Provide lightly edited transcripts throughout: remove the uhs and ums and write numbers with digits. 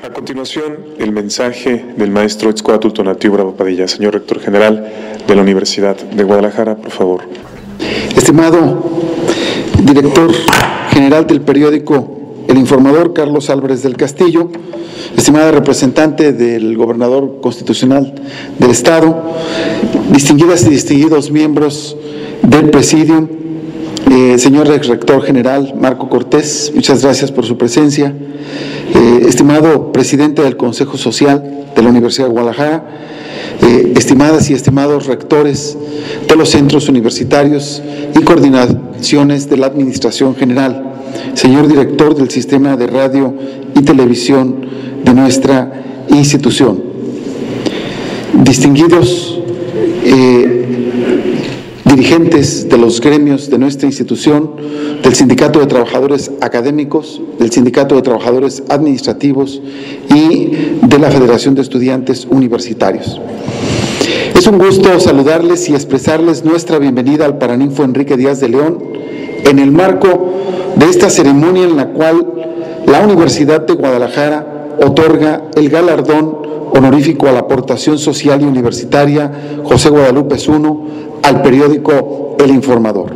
A continuación, el mensaje del maestro Itzcoatl Tonatiuh Bravo Padilla, señor rector general de la Universidad de Guadalajara, por favor. Estimado director general del periódico El Informador, Carlos Álvarez del Castillo, estimada representante del gobernador constitucional del Estado, distinguidas y distinguidos miembros del Presidium, señor rector general Marco Cortés, muchas gracias por su presencia. Estimado presidente del Consejo Social de la Universidad de Guadalajara, estimadas y estimados rectores de los centros universitarios y coordinaciones de la Administración General, señor director del Sistema de Radio y Televisión de nuestra institución, distinguidos dirigentes de los gremios de nuestra institución, del Sindicato de Trabajadores Académicos, del Sindicato de Trabajadores Administrativos y de la Federación de Estudiantes Universitarios. Es un gusto saludarles y expresarles nuestra bienvenida al Paraninfo Enrique Díaz de León en el marco de esta ceremonia en la cual la Universidad de Guadalajara otorga el galardón honorífico a la aportación social y universitaria José Guadalupe I al periódico El Informador.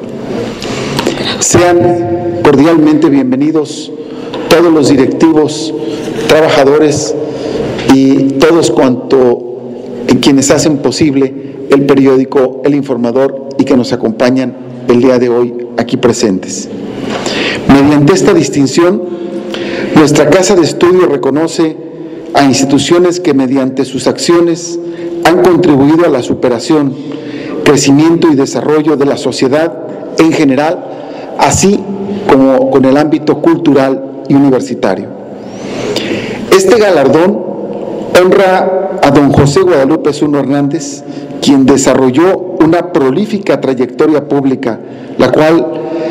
Sean cordialmente bienvenidos todos los directivos, trabajadores y todos quienes hacen posible el periódico El Informador y que nos acompañan el día de hoy aquí presentes. Mediante esta distinción, nuestra Casa de Estudio reconoce a instituciones que mediante sus acciones han contribuido a la superación, crecimiento y desarrollo de la sociedad en general, así como con el ámbito cultural y universitario. Este galardón honra a don José Guadalupe I Hernández, quien desarrolló una prolífica trayectoria pública, la cual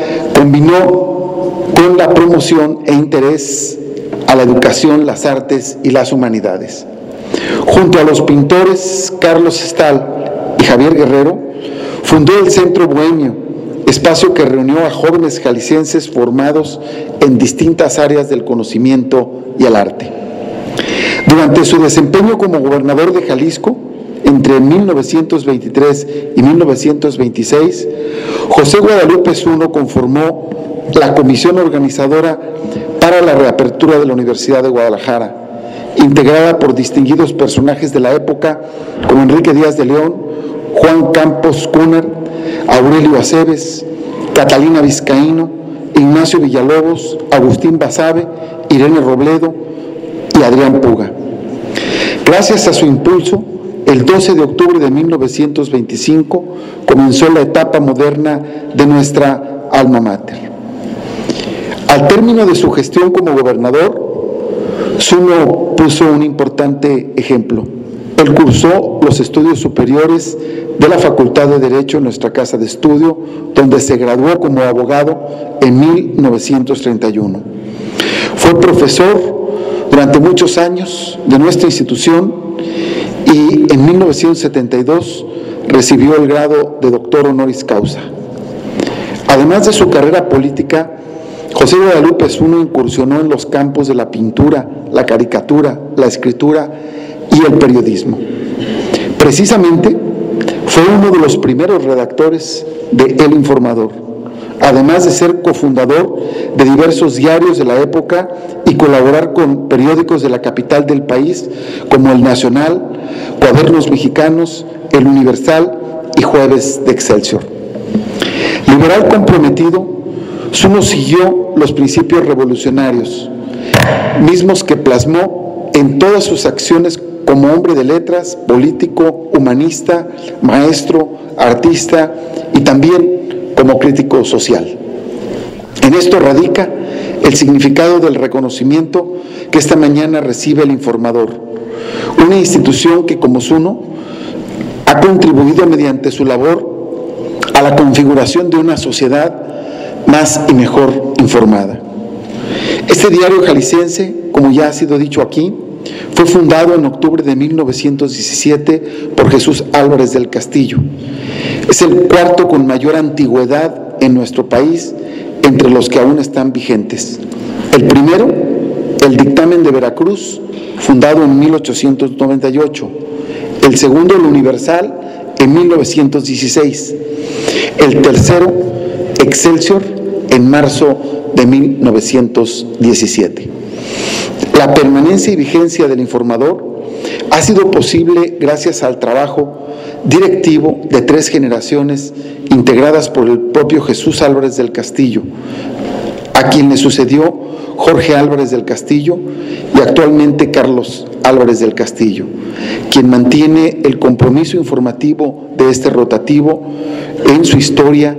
combinó con la promoción e interés a la educación, las artes y las humanidades. Junto a los pintores Carlos Estal y Javier Guerrero, fundó el Centro Bohemio, espacio que reunió a jóvenes jaliscienses formados en distintas áreas del conocimiento y el arte. Durante su desempeño como gobernador de Jalisco, entre 1923 y 1926, José Guadalupe I conformó la comisión organizadora para la reapertura de la Universidad de Guadalajara, integrada por distinguidos personajes de la época como Enrique Díaz de León, Juan Campos Cunard, Aurelio Aceves, Catalina Vizcaíno, Ignacio Villalobos, Agustín Basabe, Irene Robledo y Adrián Puga. Gracias a su impulso, el 12 de octubre de 1925 comenzó la etapa moderna de nuestra alma mater. Al término de su gestión como gobernador, Zuno puso un importante ejemplo. Él cursó los estudios superiores de la Facultad de Derecho en nuestra casa de estudio, donde se graduó como abogado en 1931. Fue profesor durante muchos años de nuestra institución y en 1972 recibió el grado de doctor honoris causa. Además de su carrera política, José Guadalupe I incursionó en los campos de la pintura, la caricatura, la escritura y el periodismo. Precisamente fue uno de los primeros redactores de El Informador, además de ser cofundador de diversos diarios de la época y colaborar con periódicos de la capital del país como El Nacional, Cuadernos Mexicanos, El Universal y Jueves de Excelsior. Liberal comprometido, Zuno siguió los principios revolucionarios, mismos que plasmó en todas sus acciones como hombre de letras, político, humanista, maestro, artista y también como crítico social. En esto radica el significado del reconocimiento que esta mañana recibe El Informador, una institución que como Zuno ha contribuido mediante su labor a la configuración de una sociedad más y mejor informada. Este diario jalisciense, como ya ha sido dicho aquí, fue fundado en octubre de 1917 por Jesús Álvarez del Castillo. Es el cuarto con mayor antigüedad en nuestro país entre los que aún están vigentes. El primero el Dictamen de Veracruz, fundado en 1898, el segundo, el Universal, en 1916, el tercero, Excelsior, en marzo de 1917. La permanencia y vigencia del Informador ha sido posible gracias al trabajo directivo de 3 generaciones integradas por el propio Jesús Álvarez del Castillo, a quien le sucedió Jorge Álvarez del Castillo y actualmente Carlos Álvarez del Castillo, quien mantiene el compromiso informativo de este rotativo en su historia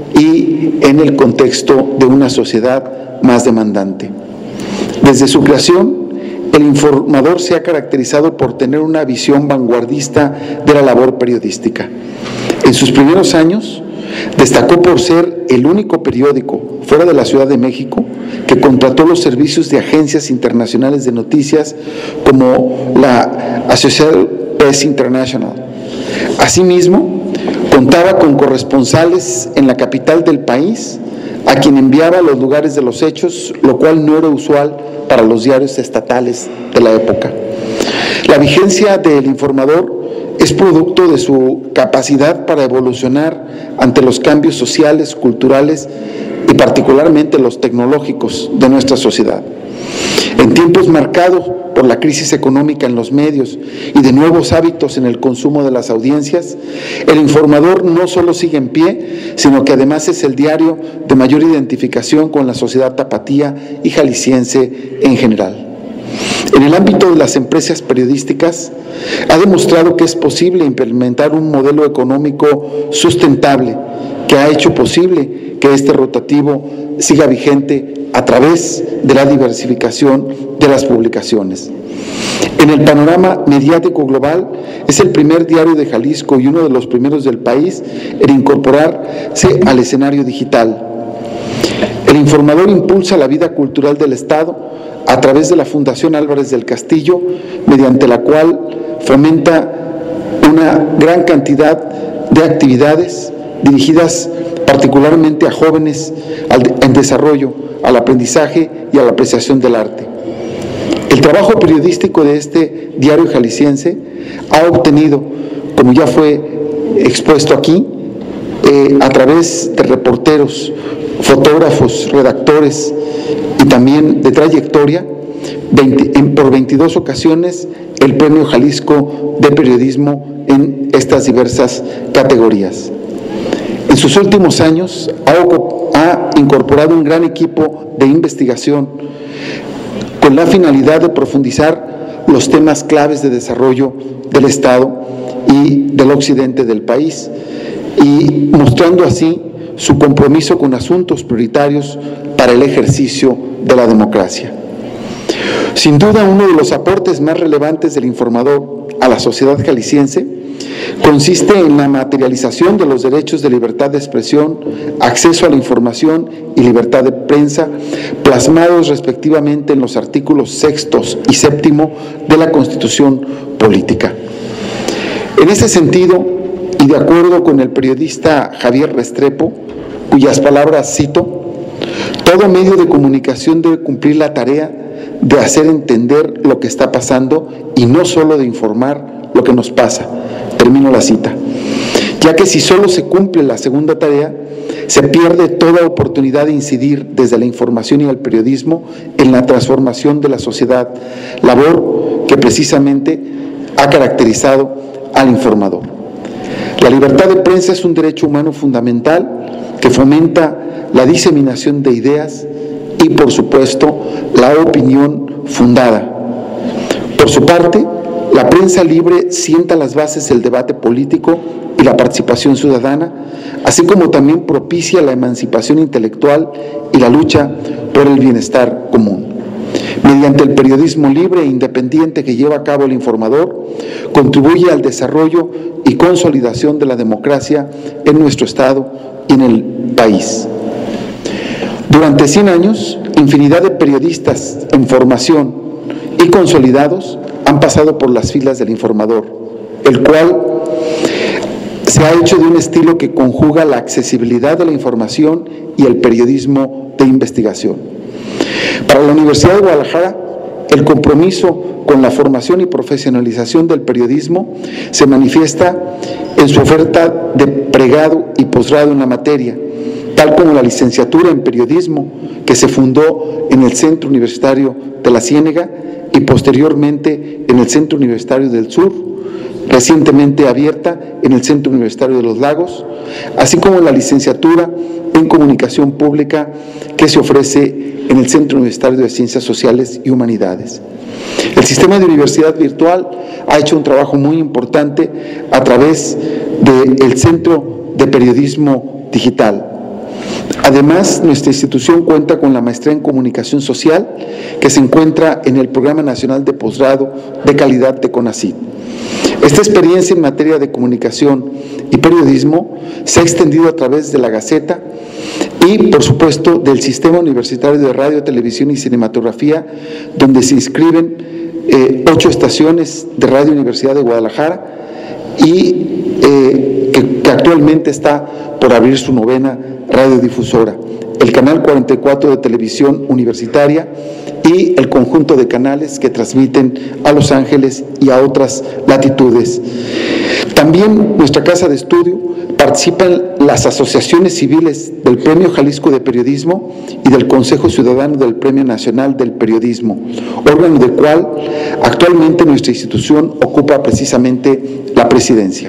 y en el contexto de una sociedad más demandante. Desde su creación, el Informador se ha caracterizado por tener una visión vanguardista de la labor periodística. En sus primeros años, destacó por ser el único periódico fuera de la Ciudad de México que contrató los servicios de agencias internacionales de noticias como la Associated Press International. Asimismo, contaba con corresponsales en la capital del país, a quien enviaba a los lugares de los hechos, lo cual no era usual para los diarios estatales de la época. La vigencia del Informador es producto de su capacidad para evolucionar ante los cambios sociales, culturales y particularmente los tecnológicos de nuestra sociedad. En tiempos marcados por la crisis económica en los medios y de nuevos hábitos en el consumo de las audiencias, el Informador no solo sigue en pie, sino que además es el diario de mayor identificación con la sociedad tapatía y jalisciense en general. En el ámbito de las empresas periodísticas, ha demostrado que es posible implementar un modelo económico sustentable que ha hecho posible que este rotativo siga vigente a través de la diversificación de las publicaciones. En el panorama mediático global, es el primer diario de Jalisco y uno de los primeros del país en incorporarse al escenario digital. El Informador impulsa la vida cultural del Estado a través de la Fundación Álvarez del Castillo, mediante la cual fomenta una gran cantidad de actividades dirigidas particularmente a jóvenes en desarrollo, al aprendizaje y a la apreciación del arte. El trabajo periodístico de este diario jalisciense ha obtenido, como ya fue expuesto aquí, a través de reporteros, fotógrafos, redactores y también de trayectoria, por 22 ocasiones el Premio Jalisco de Periodismo en estas diversas categorías. En sus últimos años ha incorporado un gran equipo de investigación con la finalidad de profundizar los temas claves de desarrollo del Estado y del occidente del país, y mostrando así su compromiso con asuntos prioritarios para el ejercicio de la democracia. Sin duda, uno de los aportes más relevantes del Informador a la sociedad jalisciense consiste en la materialización de los derechos de libertad de expresión, acceso a la información y libertad de prensa, plasmados respectivamente en los artículos 6º y 7º de la Constitución Política. En ese sentido, y de acuerdo con el periodista Javier Restrepo, cuyas palabras cito, todo medio de comunicación debe cumplir la tarea de hacer entender lo que está pasando y no solo de informar lo que nos pasa. Termino la cita. Ya que si solo se cumple la segunda tarea, se pierde toda oportunidad de incidir desde la información y el periodismo en la transformación de la sociedad, labor que precisamente ha caracterizado al Informador. La libertad de prensa es un derecho humano fundamental que fomenta la diseminación de ideas y, por supuesto, la opinión fundada. Por su parte, la prensa libre sienta las bases del debate político y la participación ciudadana, así como también propicia la emancipación intelectual y la lucha por el bienestar común. Mediante el periodismo libre e independiente que lleva a cabo el Informador, contribuye al desarrollo y consolidación de la democracia en nuestro Estado y en el país. Durante 100 años, infinidad de periodistas en formación y consolidados han pasado por las filas del Informador, el cual se ha hecho de un estilo que conjuga la accesibilidad de la información y el periodismo de investigación. Para la Universidad de Guadalajara, el compromiso con la formación y profesionalización del periodismo se manifiesta en su oferta de pregrado y posgrado en la materia, tal como la licenciatura en periodismo que se fundó en el Centro Universitario de la Ciénega y posteriormente en el Centro Universitario del Sur, recientemente abierta en el Centro Universitario de los Lagos, así como la licenciatura en Comunicación Pública que se ofrece en el Centro Universitario de Ciencias Sociales y Humanidades. El sistema de universidad virtual ha hecho un trabajo muy importante a través del Centro de Periodismo Digital. Además, nuestra institución cuenta con la maestría en Comunicación Social que se encuentra en el Programa Nacional de Posgrado de Calidad de CONACYT. Esta experiencia en materia de comunicación y periodismo se ha extendido a través de la Gaceta y, por supuesto, del Sistema Universitario de Radio, Televisión y Cinematografía, donde se inscriben 8 estaciones de Radio Universidad de Guadalajara y que actualmente está por abrir su 9ª radiodifusora, el Canal 44 de Televisión Universitaria y el conjunto de canales que transmiten a Los Ángeles y a otras latitudes. También nuestra casa de estudio participa en las asociaciones civiles del Premio Jalisco de Periodismo y del Consejo Ciudadano del Premio Nacional del Periodismo, órgano del cual actualmente nuestra institución ocupa precisamente la presidencia.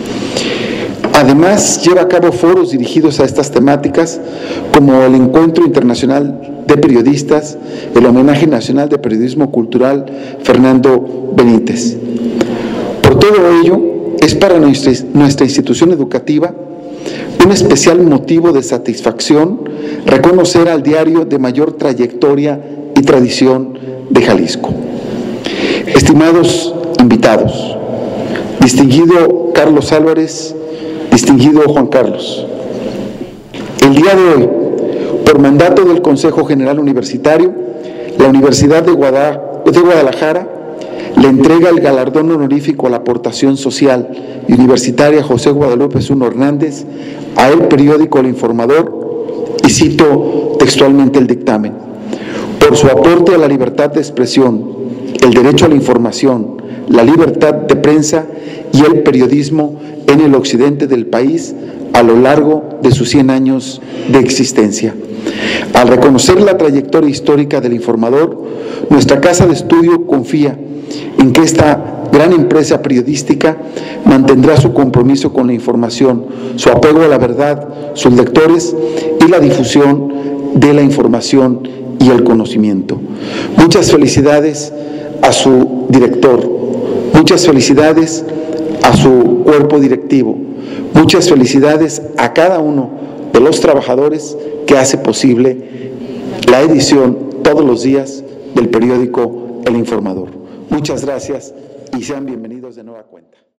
Además, lleva a cabo foros dirigidos a estas temáticas, como el Encuentro Internacional de Periodistas, el Homenaje Nacional de Periodismo Cultural Fernando Benítez. Por todo ello, es para nuestra institución educativa un especial motivo de satisfacción reconocer al diario de mayor trayectoria y tradición de Jalisco. Estimados invitados, distinguido Carlos Álvarez, distinguido Juan Carlos, el día de hoy, por mandato del Consejo General Universitario, la Universidad de Guadalajara le entrega el galardón honorífico a la aportación social y universitaria José Guadalupe Zuno Hernández a el periódico El Informador, y cito textualmente el dictamen: por su aporte a la libertad de expresión, el derecho a la información, la libertad de prensa y el periodismo en el occidente del país a lo largo de sus 100 años de existencia. Al reconocer la trayectoria histórica del Informador, nuestra casa de estudio confía en que esta gran empresa periodística mantendrá su compromiso con la información, su apego a la verdad, sus lectores y la difusión de la información y el conocimiento. Muchas felicidades a su director, muchas felicidades a su cuerpo directivo, muchas felicidades a cada uno de los trabajadores que hace posible la edición todos los días del periódico El Informador. Muchas gracias y sean bienvenidos de nueva cuenta.